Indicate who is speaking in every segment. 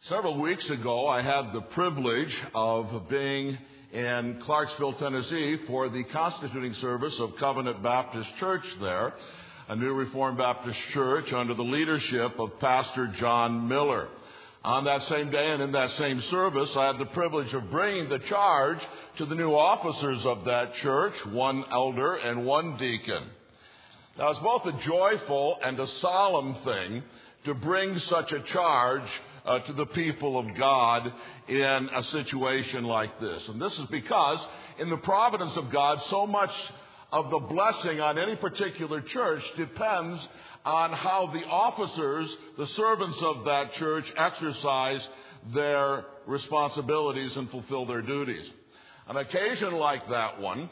Speaker 1: Several weeks ago, I had the privilege of being in Clarksville, Tennessee for the constituting service of Covenant Baptist Church there, a new Reformed Baptist church under the leadership of Pastor John Miller. On that same day and in that same service, I had the privilege of bringing the charge to the new officers of that church, one elder and one deacon. Now, it's both a joyful and a solemn thing to bring such a charge to the people of God in a situation like this. And this is because in the providence of God, so much of the blessing on any particular church depends on how the officers, the servants of that church, exercise their responsibilities and fulfill their duties. On an occasion like that one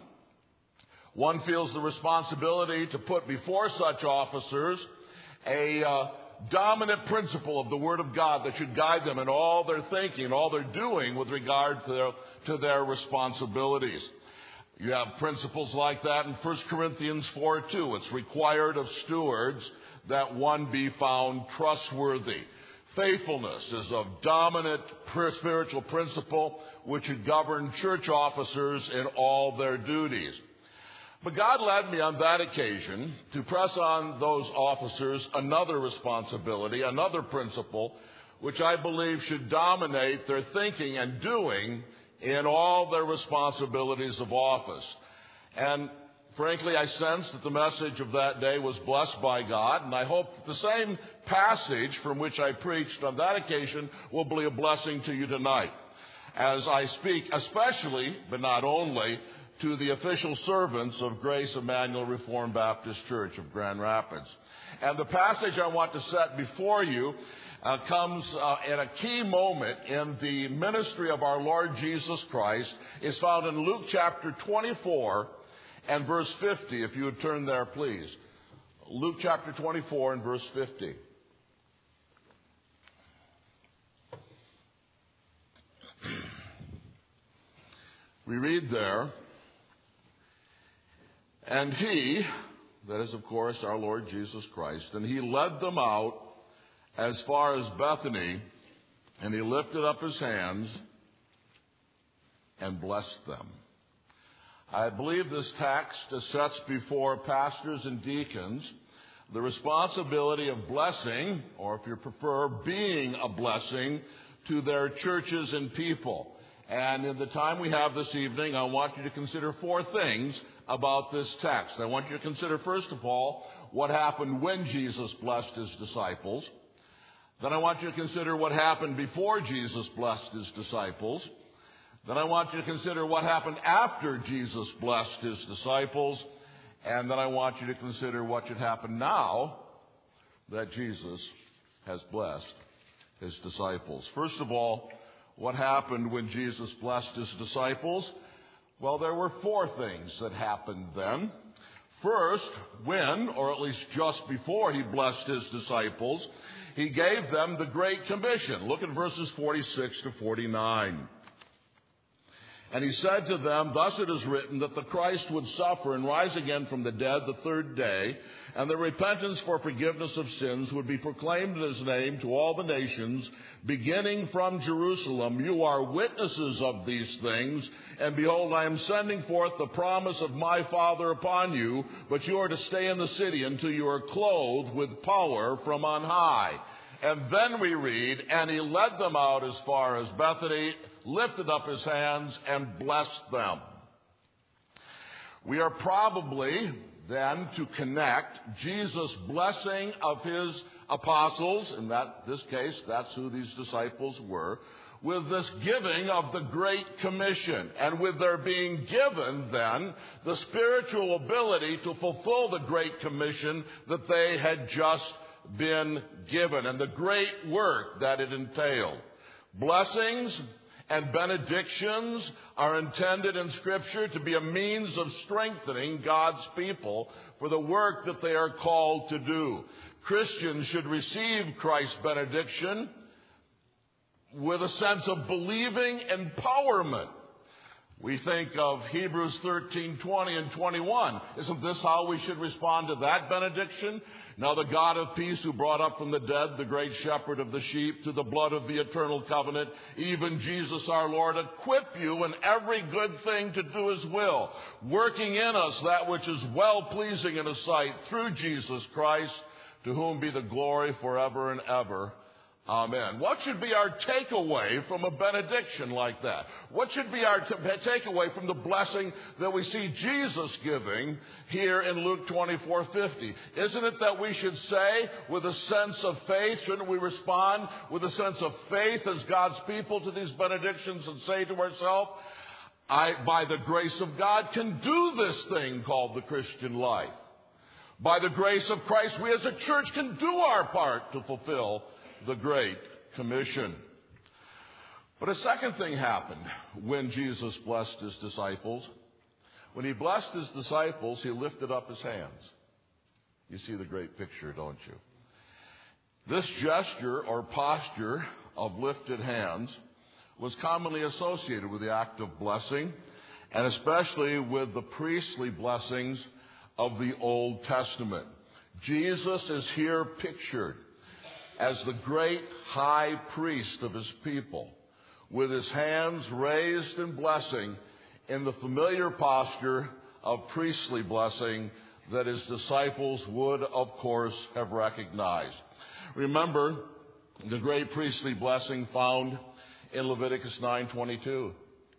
Speaker 1: feels the responsibility to put before such officers a dominant principle of the Word of God that should guide them in all their thinking, all their doing with regard to their responsibilities. You have principles like that in 1 Corinthians 4:2. It's required of stewards that one be found trustworthy. Faithfulness is a dominant spiritual principle which should govern church officers in all their duties. But God led me on that occasion to press on those officers another responsibility, another principle, which I believe should dominate their thinking and doing in all their responsibilities of office. And frankly, I sensed that the message of that day was blessed by God, and I hope that the same passage from which I preached on that occasion will be a blessing to you tonight, as I speak especially, but not only, to the official servants of Grace Emmanuel Reformed Baptist Church of Grand Rapids. And the passage I want to set before you comes at a key moment in the ministry of our Lord Jesus Christ. It's found in Luke chapter 24 and verse 50, if you would turn there, please. Luke chapter 24 and verse 50. We read there, "And he," that is, of course, our Lord Jesus Christ, "and he led them out as far as Bethany, and he lifted up his hands and blessed them." I believe this text sets before pastors and deacons the responsibility of blessing, or if you prefer, being a blessing to their churches and people. And in the time we have this evening, I want you to consider four things about this text. I want you to consider, first of all, what happened when Jesus blessed his disciples. Then I want you to consider what happened before Jesus blessed his disciples. Then I want you to consider what happened after Jesus blessed his disciples. And then I want you to consider what should happen now that Jesus has blessed his disciples. First of all, what happened when Jesus blessed his disciples? Well, there were four things that happened then. First, when, or at least just before he blessed his disciples, he gave them the Great Commission. Look at verses 46 to 49. "And he said to them, Thus it is written that the Christ would suffer and rise again from the dead the third day, and that repentance for forgiveness of sins would be proclaimed in his name to all the nations, beginning from Jerusalem. You are witnesses of these things, and behold, I am sending forth the promise of my Father upon you, but you are to stay in the city until you are clothed with power from on high." And then we read, "And he led them out as far as Bethany, lifted up his hands, and blessed them." We are probably then to connect Jesus' blessing of his apostles, in this case, that's who these disciples were, with this giving of the Great Commission, and with their being given then the spiritual ability to fulfill the Great Commission that they had just been given, and the great work that it entailed. Blessings and benedictions are intended in Scripture to be a means of strengthening God's people for the work that they are called to do. Christians should receive Christ's benediction with a sense of believing empowerment. We think of Hebrews 13:20 and 21. Isn't this how we should respond to that benediction? Now the God of peace, who brought up from the dead the great shepherd of the sheep, through the blood of the eternal covenant, even Jesus our Lord, equip you in every good thing to do his will, working in us that which is well-pleasing in his sight, through Jesus Christ, to whom be the glory forever and ever. Amen. What should be our takeaway from a benediction like that? What should be our takeaway from the blessing that we see Jesus giving here in Luke 24:50? Isn't it that we should say with a sense of faith, shouldn't we respond with a sense of faith as God's people to these benedictions and say to ourselves, I, by the grace of God, can do this thing called the Christian life. By the grace of Christ, we as a church can do our part to fulfill the Great Commission. But a second thing happened when Jesus blessed his disciples. When he blessed his disciples, he lifted up his hands. You see the great picture, don't you? This gesture or posture of lifted hands was commonly associated with the act of blessing, and especially with the priestly blessings of the Old Testament. Jesus is here pictured as the great high priest of his people, with his hands raised in blessing in the familiar posture of priestly blessing that his disciples would, of course, have recognized. Remember the great priestly blessing found in Leviticus 9:22.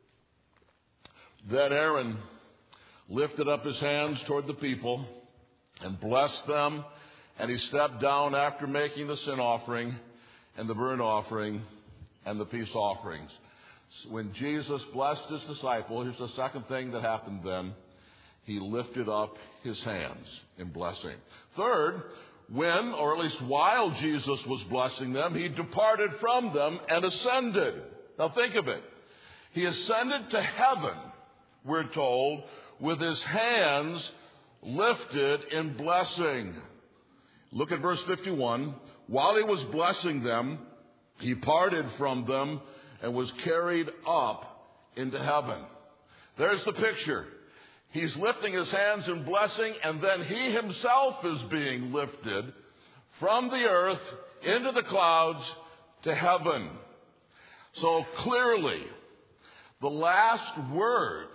Speaker 1: Then Aaron lifted up his hands toward the people and blessed them, and he stepped down after making the sin offering and the burnt offering and the peace offerings. When Jesus blessed his disciple, here's the second thing that happened then. He lifted up his hands in blessing. Third, when, or at least while Jesus was blessing them, he departed from them and ascended. Now think of it. He ascended to heaven, we're told, with his hands lifted in blessing. Look at verse 51. While he was blessing them, he parted from them and was carried up into heaven. There's the picture. He's lifting his hands in blessing, and then he himself is being lifted from the earth into the clouds to heaven. So clearly, the last words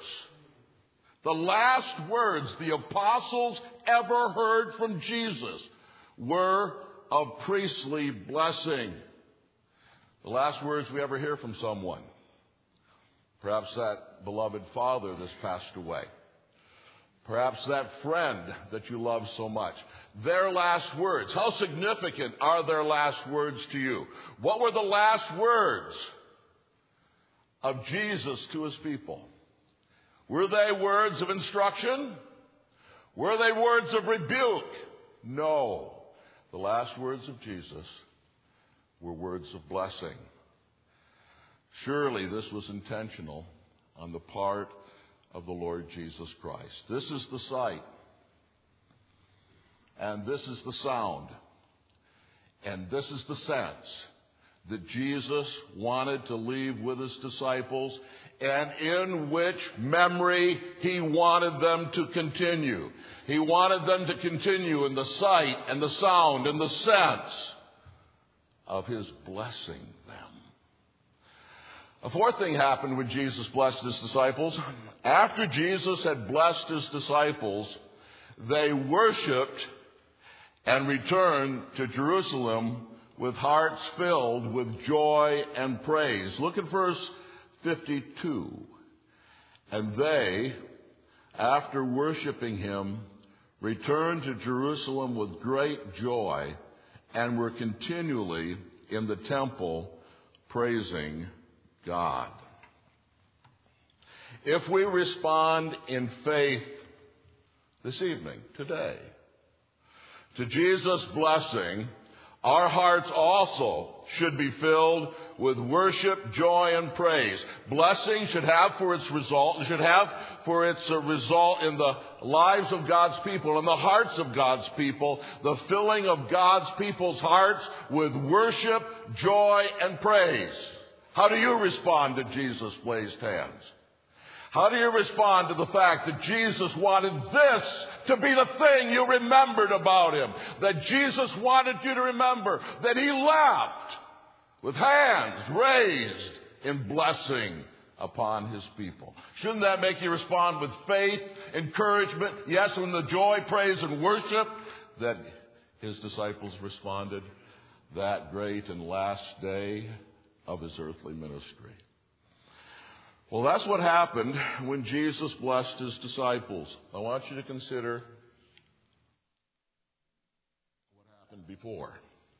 Speaker 1: the apostles ever heard from Jesus were of priestly blessing. The last words we ever hear from someone. Perhaps that beloved father that's passed away. Perhaps that friend that you love so much. Their last words. How significant are their last words to you? What were the last words of Jesus to his people? Were they words of instruction? Were they words of rebuke? No. The last words of Jesus were words of blessing. Surely this was intentional on the part of the Lord Jesus Christ. This is the sight, and this is the sound, and this is the sense that Jesus wanted to leave with his disciples, and in which memory he wanted them to continue. He wanted them to continue in the sight and the sound and the sense of his blessing them. A fourth thing happened when Jesus blessed his disciples. After Jesus had blessed his disciples, they worshiped and returned to Jerusalem with hearts filled with joy and praise. Look at verse 52. And they, after worshiping him, returned to Jerusalem with great joy and were continually in the temple praising God. If we respond in faith this evening, today, to Jesus' blessing, our hearts also should be filled with worship, joy, and praise. Blessing should have for its result in the lives of God's people, in the hearts of God's people, the filling of God's people's hearts with worship, joy, and praise. How do you respond to Jesus' blessed hands? How do you respond to the fact that Jesus wanted this to be the thing you remembered about him? That Jesus wanted you to remember that he left with hands raised in blessing upon his people. Shouldn't that make you respond with faith, encouragement? Yes, in the joy, praise, and worship that his disciples responded that great and last day of his earthly ministry. Well, that's what happened when Jesus blessed his disciples. I want you to consider what happened before.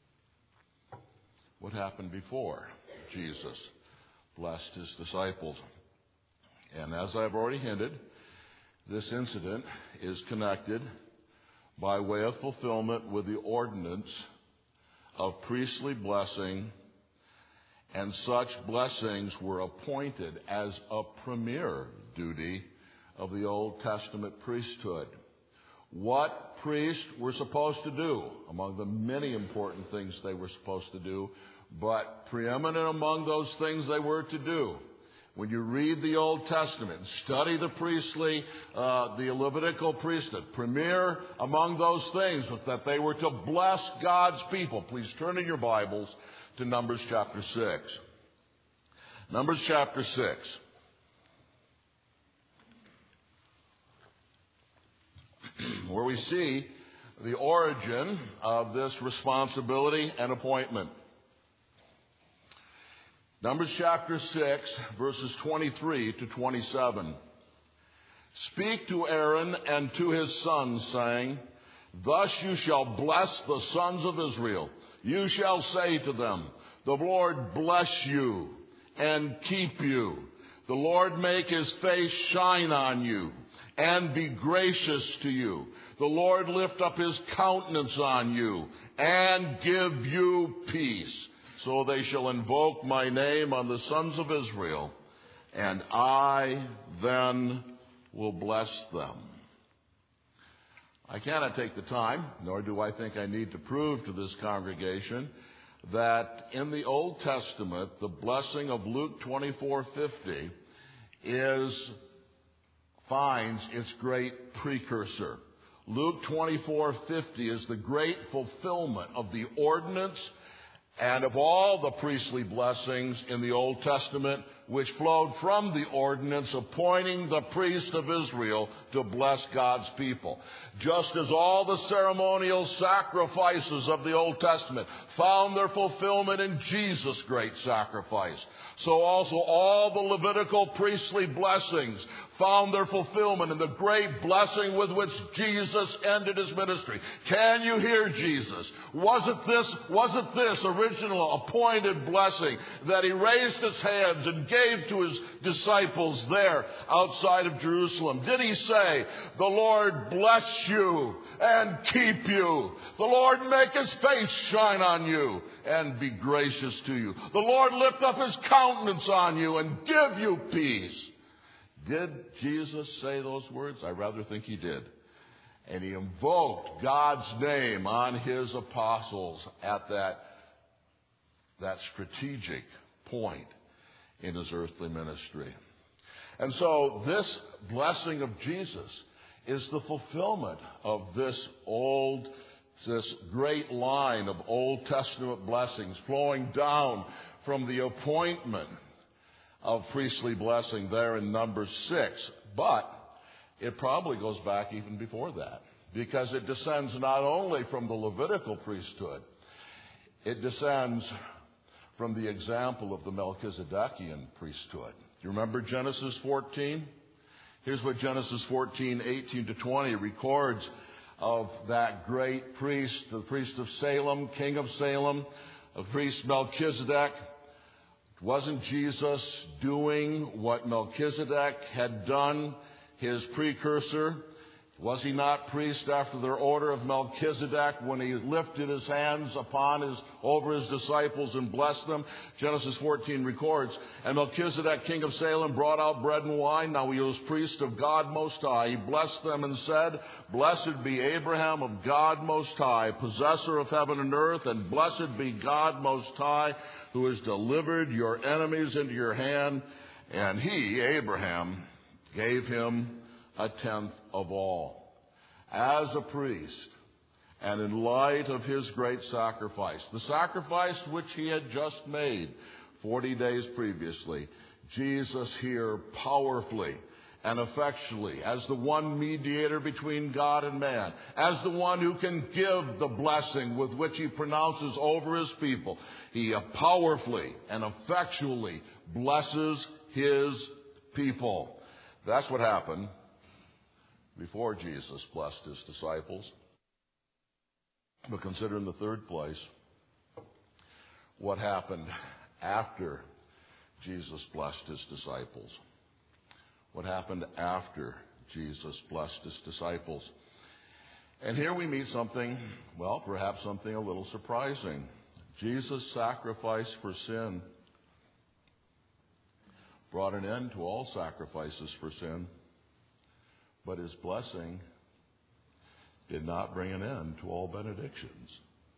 Speaker 1: What happened before Jesus blessed his disciples. And as I've already hinted, this incident is connected by way of fulfillment with the ordinance of priestly blessing, and such blessings were appointed as a premier duty of the Old Testament priesthood. What priests were supposed to do, among the many important things they were supposed to do, but preeminent among those things they were to do. When you read the Old Testament, study the priestly, the Levitical priesthood, premier among those things was that they were to bless God's people. Please turn in your Bibles to Numbers chapter 6. Numbers chapter 6. Where we see the origin of this responsibility and appointment. Numbers chapter 6, verses 23 to 27. Speak to Aaron and to his sons, saying, Thus you shall bless the sons of Israel. You shall say to them, The Lord bless you and keep you. The Lord make his face shine on you and be gracious to you. The Lord lift up his countenance on you and give you peace. So they shall invoke my name on the sons of Israel, and I then will bless them. I cannot take the time, nor do I think I need to prove to this congregation, that in the Old Testament, the blessing of Luke 24:50 finds its great precursor. Luke 24:50 is the great fulfillment of the ordinance and of all the priestly blessings in the Old Testament, which flowed from the ordinance appointing the priest of Israel to bless God's people. Just as all the ceremonial sacrifices of the Old Testament found their fulfillment in Jesus' great sacrifice, so also all the Levitical priestly blessings found their fulfillment in the great blessing with which Jesus ended his ministry. Can you hear Jesus? Was it this original appointed blessing that he raised his hands and gave to his disciples there outside of Jerusalem? Did he say, The Lord bless you and keep you. The Lord make his face shine on you and be gracious to you. The Lord lift up his countenance on you and give you peace. Did Jesus say those words? I rather think he did. And he invoked God's name on his apostles at that strategic point in his earthly ministry. And so this blessing of Jesus is the fulfillment of this great line of Old Testament blessings flowing down from the appointment of priestly blessing there in Numbers 6. But it probably goes back even before that, because it descends not only from the Levitical priesthood, it descends from the example of the Melchizedekian priesthood. Do you remember Genesis 14? Here's what Genesis 14, 18 to 20 records of that great priest, the priest of Salem, king of Salem, the priest Melchizedek. Wasn't Jesus doing what Melchizedek had done, his precursor? Was he not priest after the order of Melchizedek when he lifted his hands over his disciples and blessed them? Genesis 14 records, And Melchizedek, king of Salem, brought out bread and wine. Now he was priest of God Most High. He blessed them and said, Blessed be Abraham of God Most High, possessor of heaven and earth, and blessed be God Most High, who has delivered your enemies into your hand. And he, Abraham, gave him a tenth of all. As a priest, and in light of his great sacrifice, the sacrifice which he had just made 40 days previously, Jesus here powerfully and effectually, as the one mediator between God and man, as the one who can give the blessing with which he pronounces over his people, he powerfully and effectually blesses his people. That's what happened before Jesus blessed his disciples. But consider in the third place what happened after Jesus blessed his disciples. What happened after Jesus blessed his disciples? And here we meet something, well, perhaps something a little surprising. Jesus' sacrifice for sin brought an end to all sacrifices for sin, but his blessing did not bring an end to all benedictions.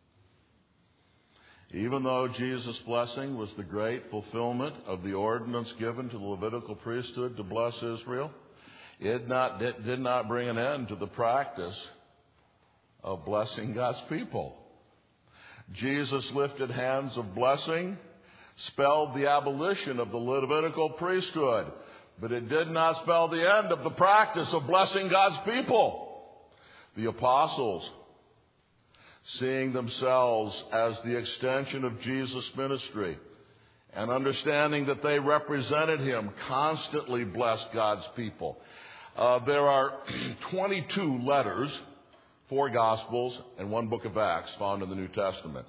Speaker 1: Even though Jesus' blessing was the great fulfillment of the ordinance given to the Levitical priesthood to bless Israel, it did not bring an end to the practice of blessing God's people. Jesus' lifted hands of blessing spelled the abolition of the Levitical priesthood, but it did not spell the end of the practice of blessing God's people. The apostles, seeing themselves as the extension of Jesus' ministry and understanding that they represented him, constantly blessed God's people. There are 22 letters, 4 Gospels, and 1 book of Acts found in the New Testament.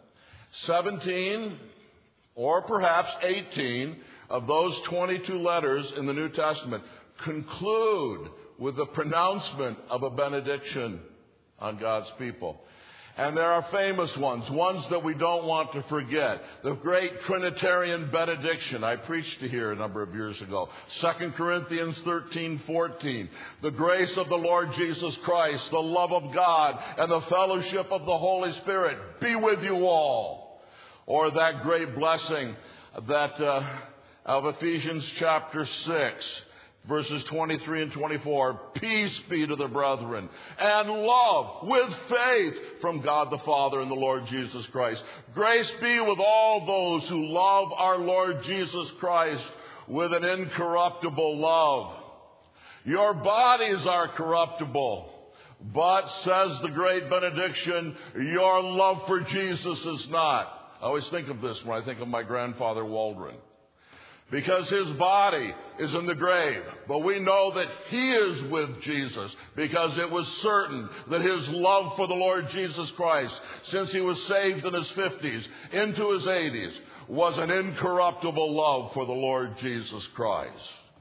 Speaker 1: 17 or perhaps 18 of those 22 letters in the New Testament conclude with the pronouncement of a benediction on God's people. And there are famous ones that we don't want to forget. The great Trinitarian benediction I preached to here a number of years ago. 2 Corinthians 13:14. The grace of the Lord Jesus Christ, the love of God, and the fellowship of the Holy Spirit be with you all. Or that great blessing that of Ephesians chapter 6. Verses 23 and 24, peace be to the brethren, and love with faith from God the Father and the Lord Jesus Christ. Grace be with all those who love our Lord Jesus Christ with an incorruptible love. Your bodies are corruptible, but, says the great benediction, your love for Jesus is not. I always think of this when I think of my grandfather Waldron. Because his body is in the grave. But we know that he is with Jesus because it was certain that his love for the Lord Jesus Christ, since he was saved in his 50s into his 80s, was an incorruptible love for the Lord Jesus Christ.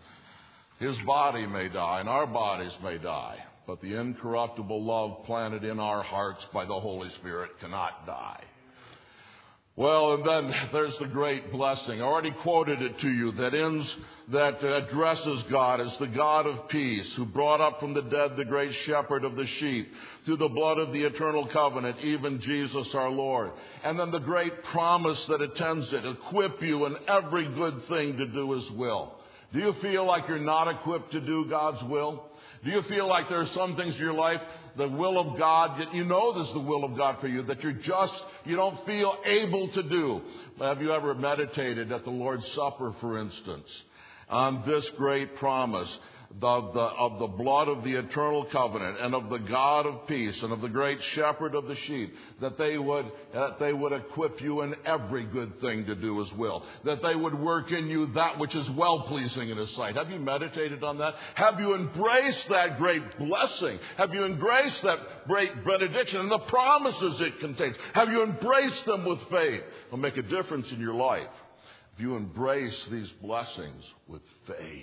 Speaker 1: His body may die and our bodies may die, but the incorruptible love planted in our hearts by the Holy Spirit cannot die. Well, and then there's the great blessing. I already quoted it to you that addresses God as the God of peace, who brought up from the dead the great shepherd of the sheep through the blood of the eternal covenant, even Jesus our Lord. And then the great promise that attends it, equip you in every good thing to do his will. Do you feel like you're not equipped to do God's will? Do you feel like there are some things in your life, the will of God, that you know this is the will of God for you, that you don't feel able to do? Have you ever meditated at the Lord's Supper, for instance, on this great promise of the blood of the eternal covenant and of the God of peace and of the great shepherd of the sheep, that they would equip you in every good thing to do his will, that they would work in you that which is well-pleasing in his sight? Have you meditated on that? Have you embraced that great blessing? Have you embraced that great benediction and the promises it contains? Have you embraced them with faith? It'll make a difference in your life if you embrace these blessings with faith.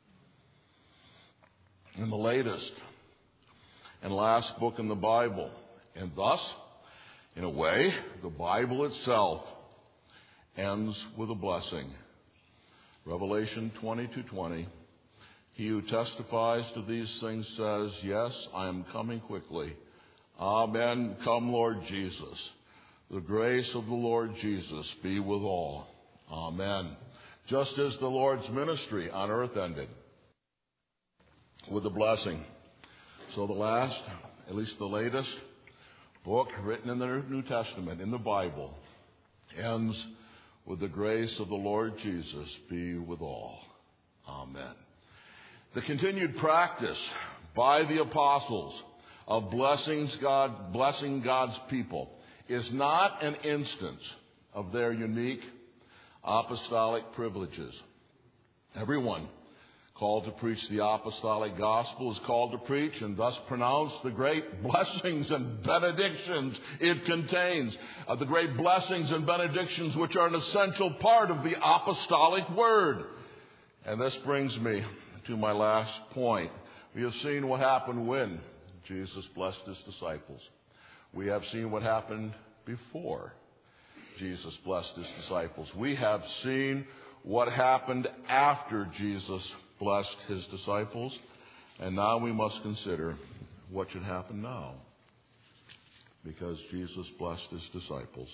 Speaker 1: In the latest and last book in the Bible. And thus, in a way, the Bible itself ends with a blessing. Revelation 20:20. He who testifies to these things says, yes, I am coming quickly. Amen. Come, Lord Jesus. The grace of the Lord Jesus be with all. Amen. Just as the Lord's ministry on earth ended, with a blessing. So the last, at least the latest book written in the New Testament, in the Bible, ends with the grace of the Lord Jesus be with all. Amen. The continued practice by the apostles of blessing God's people is not an instance of their unique apostolic privileges. Everyone called to preach the apostolic gospel is called to preach and thus pronounce the great blessings and benedictions it contains, the great blessings and benedictions which are an essential part of the apostolic word. And this brings me to my last point. We have seen what happened when Jesus blessed his disciples. We have seen what happened before Jesus blessed his disciples. We have seen what happened after Jesus blessed his disciples. And now we must consider what should happen now, because Jesus blessed his disciples.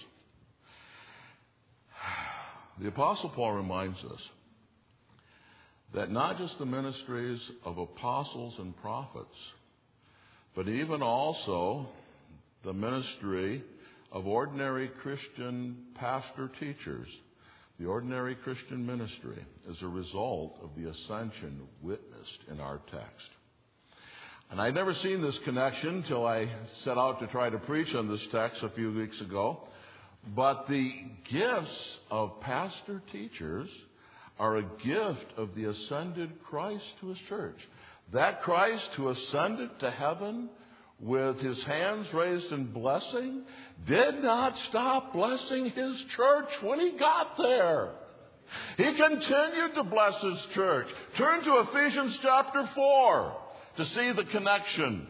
Speaker 1: The Apostle Paul reminds us that not just the ministries of apostles and prophets, but even also the ministry of ordinary Christian pastor-teachers, the ordinary Christian ministry, is a result of the ascension witnessed in our text. And I'd never seen this connection till I set out to try to preach on this text a few weeks ago. But the gifts of pastor-teachers are a gift of the ascended Christ to his church. That Christ who ascended to heaven with his hands raised in blessing did not stop blessing his church when he got there. He continued to bless his church. Turn to Ephesians chapter 4 to see the connection.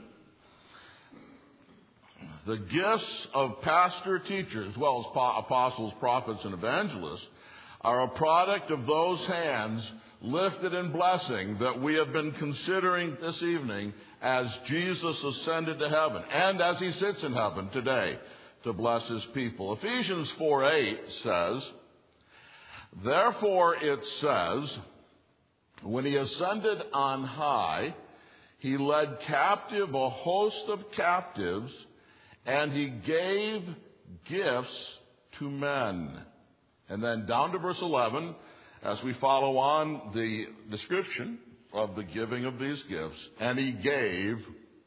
Speaker 1: The gifts of pastor teachers, as well as apostles, prophets, and evangelists, are a product of those hands lifted in blessing that we have been considering this evening as Jesus ascended to heaven and as he sits in heaven today to bless his people. Ephesians 4:8 says, "Therefore it says, when he ascended on high, he led captive a host of captives, and he gave gifts to men." And then down to verse 11, as we follow on the description of the giving of these gifts. And he gave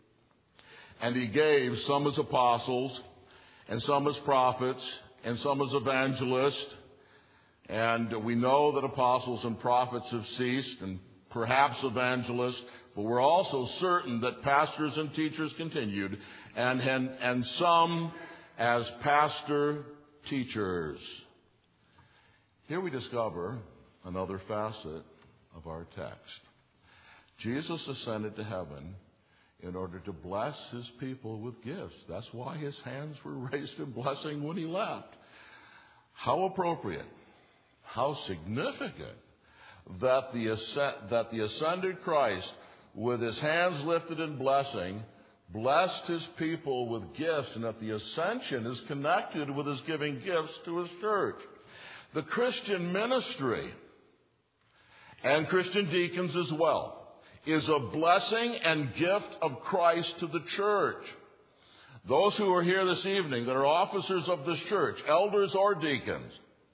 Speaker 1: some as apostles, and some as prophets, and some as evangelists. And we know that apostles and prophets have ceased, and perhaps evangelists, but we're also certain that pastors and teachers continued, and some as pastor teachers. Here we discover another facet of our text. Jesus ascended to heaven in order to bless his people with gifts. That's why his hands were raised in blessing when he left. How appropriate, how significant that the ascended Christ, with his hands lifted in blessing, blessed his people with gifts, and that the ascension is connected with his giving gifts to his church. The Christian ministry, and Christian deacons as well, is a blessing and gift of Christ to the church. Those who are here this evening that are officers of this church, elders or deacons,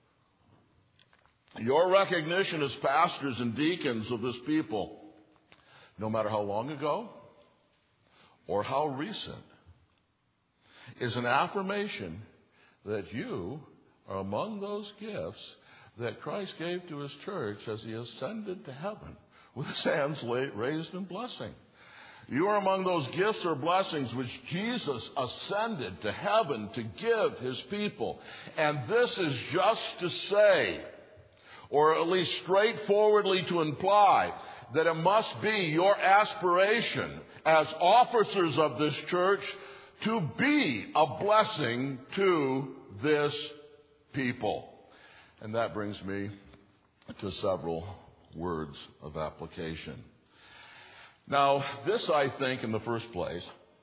Speaker 1: your recognition as pastors and deacons of this people, no matter how long ago or how recent, is an affirmation that you are among those gifts that Christ gave to his church as he ascended to heaven with his hands raised in blessing. You are among those gifts or blessings which Jesus ascended to heaven to give his people. And this is just to say, or at least straightforwardly to imply, that it must be your aspiration as officers of this church to be a blessing to this people. And that brings me to several words of application. Now, this, I think, in the first place,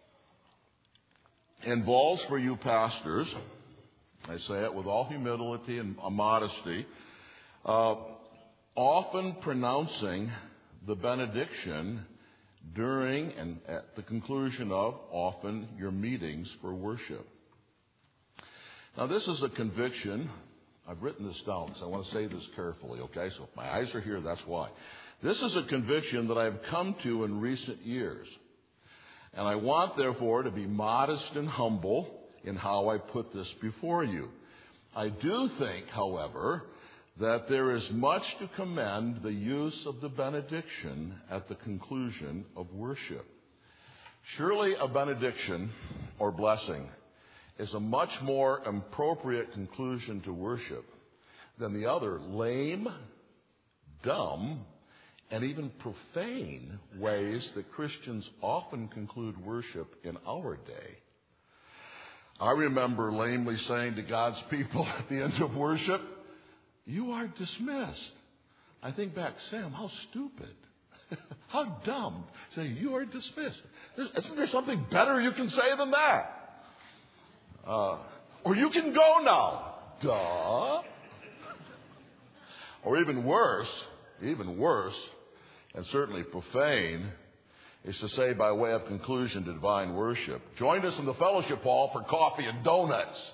Speaker 1: involves for you pastors, I say it with all humility and modesty, often pronouncing the benediction during and at the conclusion of, often, your meetings for worship. Now, this is a conviction. I've written this down, so I want to say this carefully, okay? So if my eyes are here, that's why. This is a conviction that I've come to in recent years. And I want, therefore, to be modest and humble in how I put this before you. I do think, however, that there is much to commend the use of the benediction at the conclusion of worship. Surely a benediction or blessing is a much more appropriate conclusion to worship than the other lame, dumb, and even profane ways that Christians often conclude worship in our day. I remember lamely saying to God's people at the end of worship, "You are dismissed." I think back, Sam, how stupid. How dumb. Say, "You are dismissed." Isn't there something better you can say than that? Or "You can go now." Duh. Or even worse, and certainly profane, is to say by way of conclusion to divine worship, "Join us in the fellowship hall for coffee and donuts."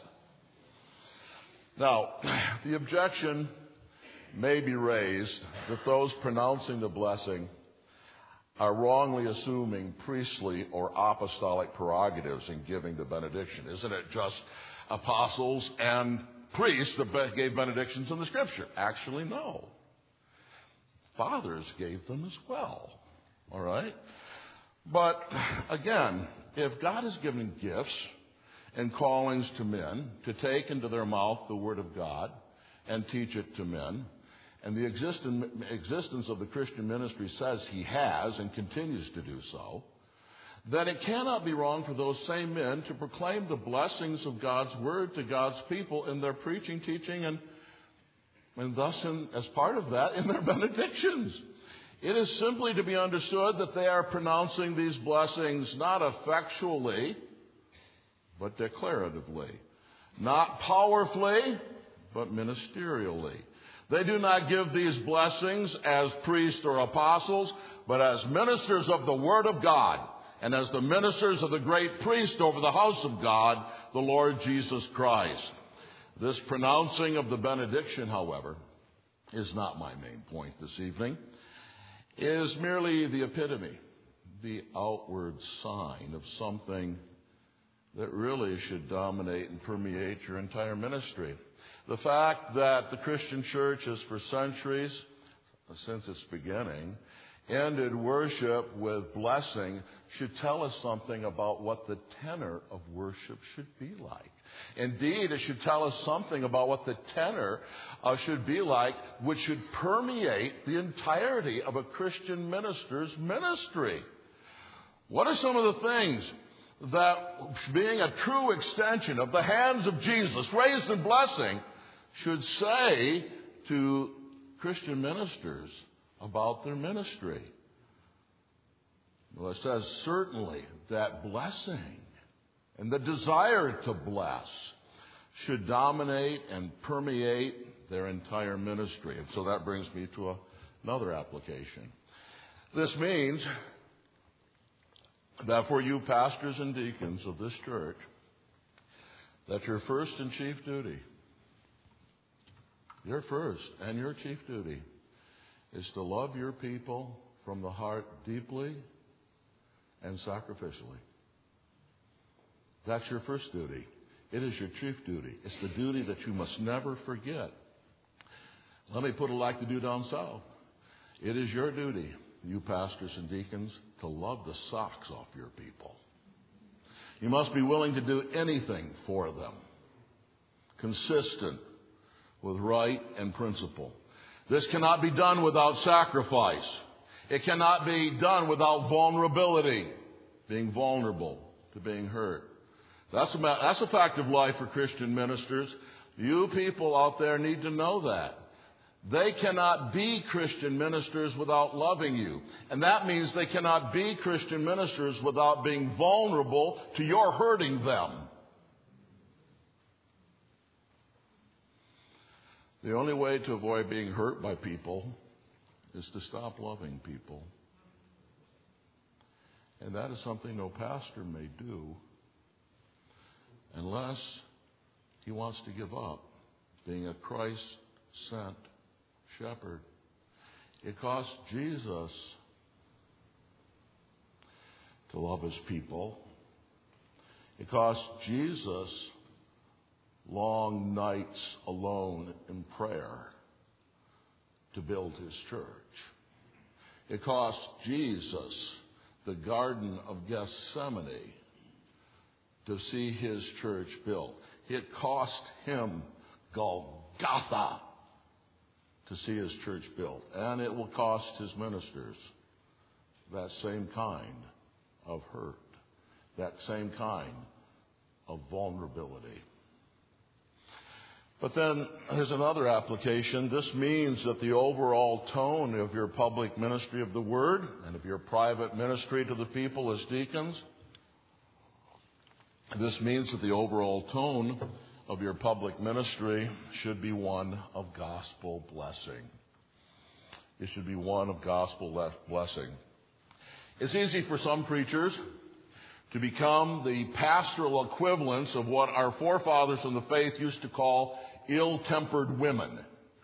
Speaker 1: Now, the objection may be raised that those pronouncing the blessing are wrongly assuming priestly or apostolic prerogatives in giving the benediction. Isn't it just apostles and priests that gave benedictions in the Scripture? Actually, no. Fathers gave them as well. All right? But again, if God has given gifts and callings to men to take into their mouth the Word of God and teach it to men, and the existence of the Christian ministry says He has and continues to do so, then it cannot be wrong for those same men to proclaim the blessings of God's Word to God's people in their preaching, teaching, and thus, as part of that, in their benedictions. It is simply to be understood that they are pronouncing these blessings not effectually, but declaratively. Not powerfully, but ministerially. They do not give these blessings as priests or apostles, but as ministers of the Word of God, and as the ministers of the great priest over the house of God, the Lord Jesus Christ. This pronouncing of the benediction, however, is not my main point this evening. It is merely the epitome, the outward sign of something that really should dominate and permeate your entire ministry. The fact that the Christian church has for centuries, since its beginning, ended worship with blessing should tell us something about what the tenor of worship should be like. Indeed, it should tell us something about what the tenor should be like, which should permeate the entirety of a Christian minister's ministry. What are some of the things that, being a true extension of the hands of Jesus, raised in blessing, should say to Christian ministers about their ministry? Well, it says certainly that blessing and the desire to bless should dominate and permeate their entire ministry. And so that brings me to another application. This means that for you pastors and deacons of this church, that your first and chief duty, your first and your chief duty, is to love your people from the heart deeply and sacrificially. That's your first duty. It is your chief duty. It's the duty that you must never forget. Let me put it like they do down south. It is your duty, you pastors and deacons, to love the socks off your people. You must be willing to do anything for them, consistent with right and principle. This cannot be done without sacrifice. It cannot be done without vulnerability, being vulnerable to being hurt. That's a fact of life for Christian ministers. You people out there need to know that. They cannot be Christian ministers without loving you. And that means they cannot be Christian ministers without being vulnerable to your hurting them. The only way to avoid being hurt by people is to stop loving people. And that is something no pastor may do unless he wants to give up being a Christ-sent shepherd. It cost Jesus to love his people. It cost Jesus long nights alone in prayer to build his church. It cost Jesus the Garden of Gethsemane to see his church built. It cost him Golgotha to see his church built. And it will cost his ministers that same kind of hurt, that same kind of vulnerability. But then there's another application. This means that the overall tone of your public ministry of the Word and of your private ministry to the people as deacons, this means that the overall tone of your public ministry should be one of gospel blessing. It should be one of gospel blessing. It's easy for some preachers to become the pastoral equivalents of what our forefathers in the faith used to call ill-tempered women.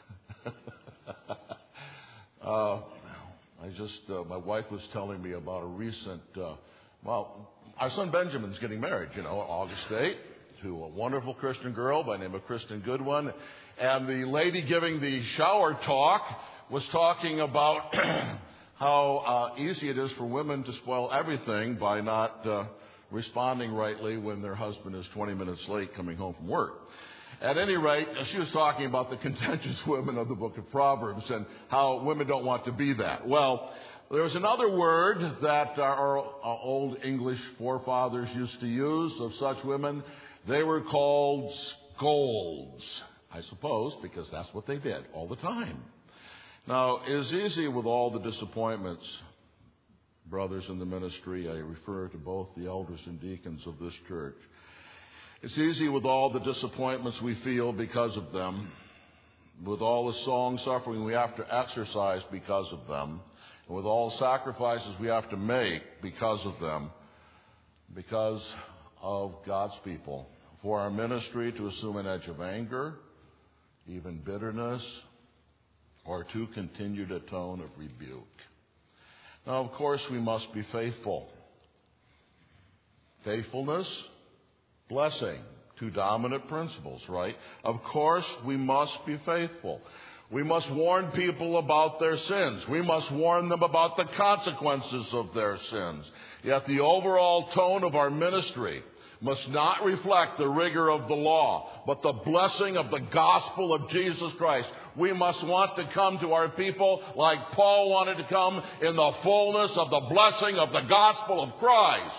Speaker 1: My wife was telling me about a recent, our son Benjamin's getting married, August 8th, to a wonderful Christian girl by the name of Kristen Goodwin. And the lady giving the shower talk was talking about how easy it is for women to spoil everything by not responding rightly when their husband is 20 minutes late coming home from work. At any rate, she was talking about the contentious women of the book of Proverbs and how women don't want to be that. Well, there was another word that our old English forefathers used to use of such women. They were called scolds, I suppose, because that's what they did all the time. Now, it is easy with all the disappointments, brothers in the ministry. I refer to both the elders and deacons of this church. It's easy with all the disappointments we feel because of them, with all the long suffering we have to exercise because of them, and with all the sacrifices we have to make because of them, because of God's people. For our ministry to assume an edge of anger, even bitterness, or to continue a tone of rebuke. Now, of course, we must be faithful. Faithfulness, blessing, two dominant principles, right? Of course, we must be faithful. We must warn people about their sins. We must warn them about the consequences of their sins. Yet the overall tone of our ministry must not reflect the rigor of the law, but the blessing of the gospel of Jesus Christ. We must want to come to our people like Paul wanted to come, in the fullness of the blessing of the gospel of Christ.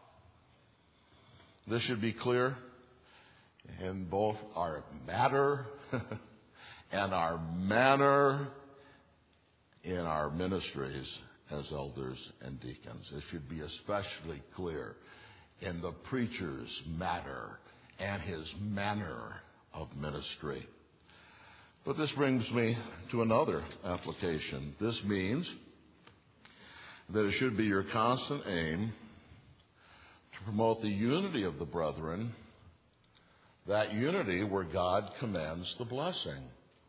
Speaker 1: This should be clear in both our matter and our manner in our ministries as elders and deacons. It should be especially clear in the preacher's matter and his manner of ministry. But this brings me to another application. This means that it should be your constant aim to promote the unity of the brethren, that unity where God commands the blessing.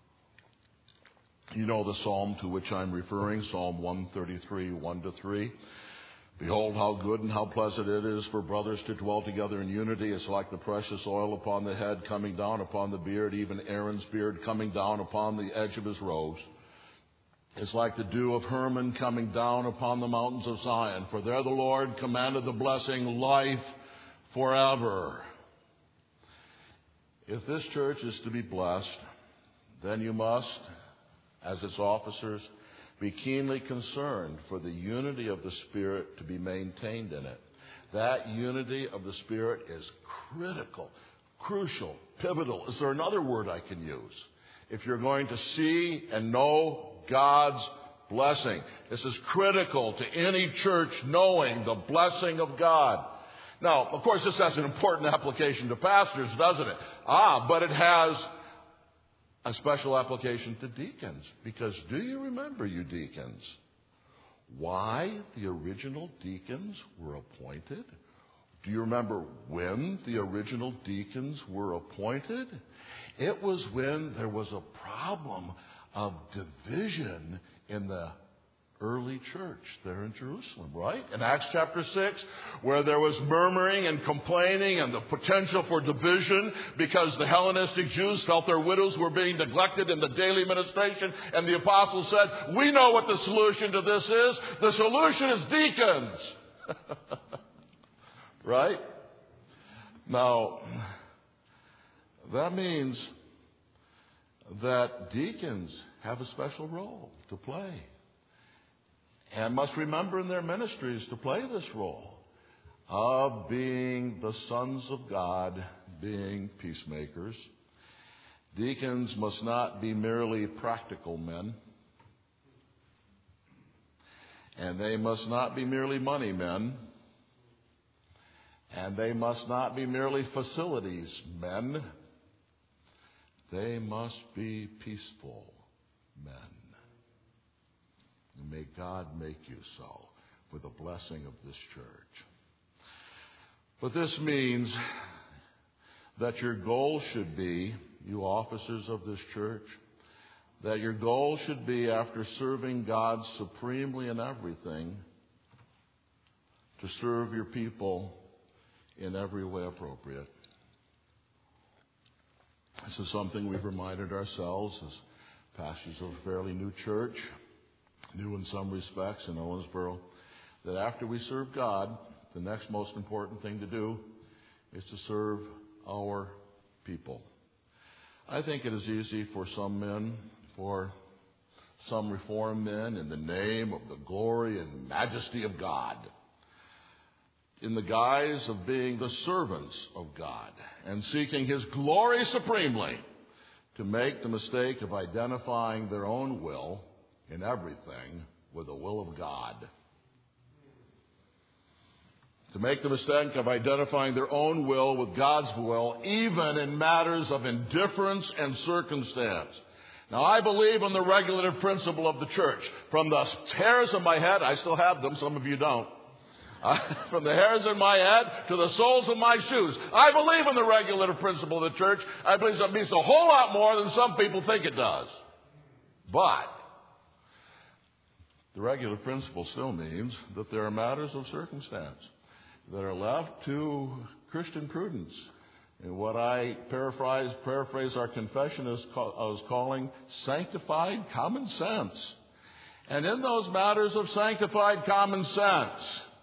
Speaker 1: You know the psalm to which I'm referring, Psalm 133, 1-3. Behold, how good and how pleasant it is for brothers to dwell together in unity. It's like the precious oil upon the head coming down upon the beard, even Aaron's beard coming down upon the edge of his robes. It's like the dew of Hermon coming down upon the mountains of Zion. For there the Lord commanded the blessing, life forever. If this church is to be blessed, then you must, as its officers, be keenly concerned for the unity of the Spirit to be maintained in it. That unity of the Spirit is critical, crucial, pivotal. Is there another word I can use? If you're going to see and know God's blessing, this is critical to any church knowing the blessing of God. Now, of course, this has an important application to pastors, doesn't it? But it has a special application to deacons. Because do you remember, you deacons, why the original deacons were appointed? Do you remember when the original deacons were appointed? It was when there was a problem of division in the early church there in Jerusalem, right? In Acts chapter 6, where there was murmuring and complaining and the potential for division because the Hellenistic Jews felt their widows were being neglected in the daily ministration, and the apostles said, we know what the solution to this is. The solution is deacons. Right? Now, that means that deacons have a special role to play and must remember in their ministries to play this role of being the sons of God, being peacemakers. Deacons must not be merely practical men, and they must not be merely money men, and they must not be merely facilities men. They must be peaceful men. And may God make you so for the blessing of this church. But this means that your goal should be, you officers of this church, that your goal should be, after serving God supremely in everything, to serve your people in every way appropriate. This is something we've reminded ourselves as pastors of a fairly new church, new in some respects in Owensboro, that after we serve God, the next most important thing to do is to serve our people. I think it is easy for some men, for some Reformed men, in the name of the glory and majesty of God, in the guise of being the servants of God and seeking His glory supremely, to make the mistake of identifying their own will in everything with the will of God. To make the mistake of identifying their own will with God's will, even in matters of indifference and circumstance. Now, I believe in the regulative principle of the church. From the hairs of my head, I still have them, some of you don't. From the hairs in my head to the soles of my shoes. I believe in the regulative principle of the church. I believe it means a whole lot more than some people think it does. But the regulative principle still means that there are matters of circumstance that are left to Christian prudence, and what I paraphrase our confession as calling sanctified common sense. And in those matters of sanctified common sense,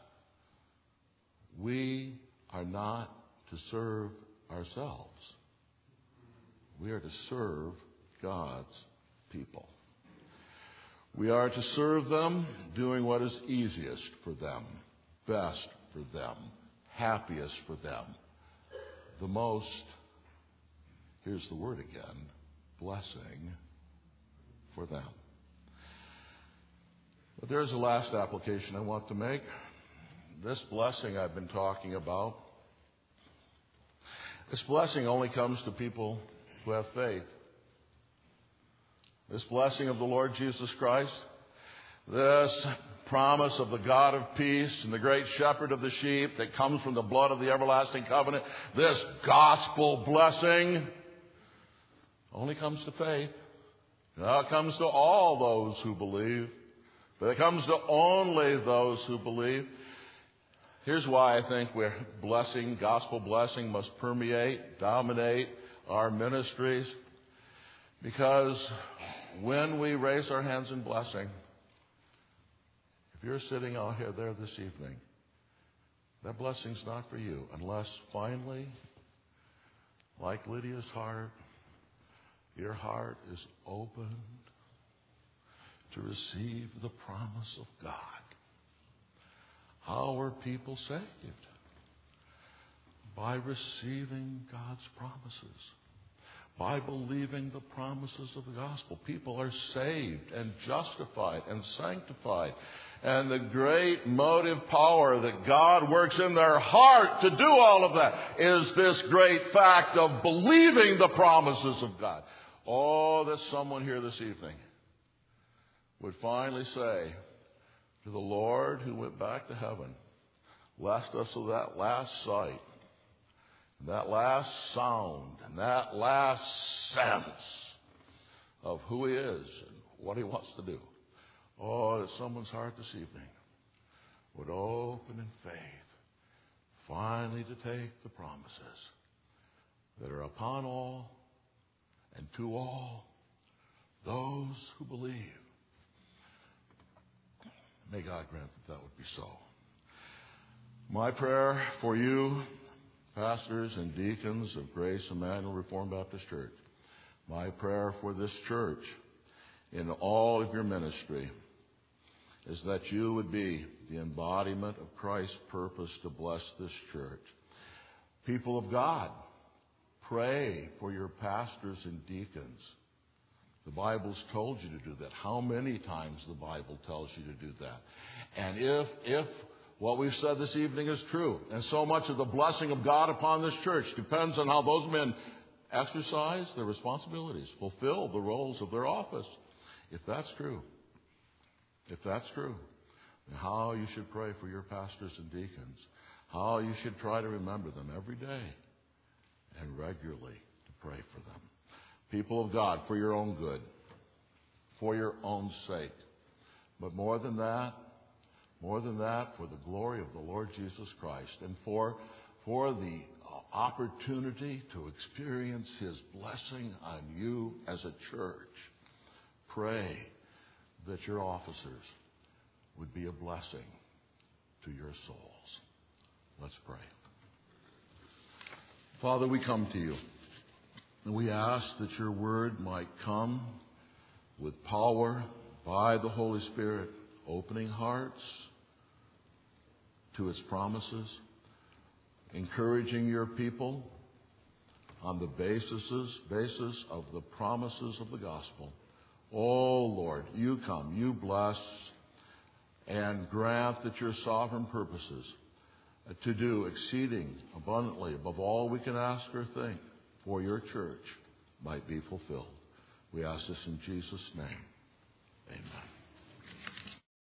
Speaker 1: we are not to serve ourselves. We are to serve God's people. We are to serve them doing what is easiest for them, best for them, happiest for them, the most, here's the word again, blessing for them. But there's a last application I want to make. This blessing I've been talking about, this blessing only comes to people who have faith. This blessing of the Lord Jesus Christ, this promise of the God of peace and the great shepherd of the sheep that comes from the blood of the everlasting covenant, this gospel blessing only comes to faith. Now it comes to all those who believe, but it comes to only those who believe. Here's why I think gospel blessing must permeate, dominate our ministries. Because when we raise our hands in blessing, if you're sitting out here there this evening, that blessing's not for you unless finally, like Lydia's heart, your heart is opened to receive the promise of God. How are people saved? By receiving God's promises. By believing the promises of the gospel. People are saved and justified and sanctified. And the great motive power that God works in their heart to do all of that is this great fact of believing the promises of God. Oh, that someone here this evening would finally say, to the Lord who went back to heaven, left us with that last sight, that last sound, and that last sense of who He is and what He wants to do. Oh, that someone's heart this evening would open in faith, finally to take the promises that are upon all and to all those who believe. May God grant that would be so. My prayer for you, pastors and deacons of Grace Emmanuel Reformed Baptist Church, my prayer for this church in all of your ministry is that you would be the embodiment of Christ's purpose to bless this church. People of God, pray for your pastors and deacons. The Bible's told you to do that. How many times the Bible tells you to do that? And if what we've said this evening is true, and so much of the blessing of God upon this church depends on how those men exercise their responsibilities, fulfill the roles of their office. If that's true, then how you should pray for your pastors and deacons, how you should try to remember them every day and regularly to pray for them. People of God, for your own good, for your own sake, but more than that, for the glory of the Lord Jesus Christ and for the opportunity to experience His blessing on you as a church, pray that your officers would be a blessing to your souls. Let's pray. Father, we come to you, and we ask that your word might come with power by the Holy Spirit, opening hearts to its promises, encouraging your people on the basis of the promises of the gospel. Oh, Lord, you come, you bless, and grant that your sovereign purposes to do exceeding abundantly above all we can ask or think for your church might be fulfilled. We ask this in Jesus' name. Amen.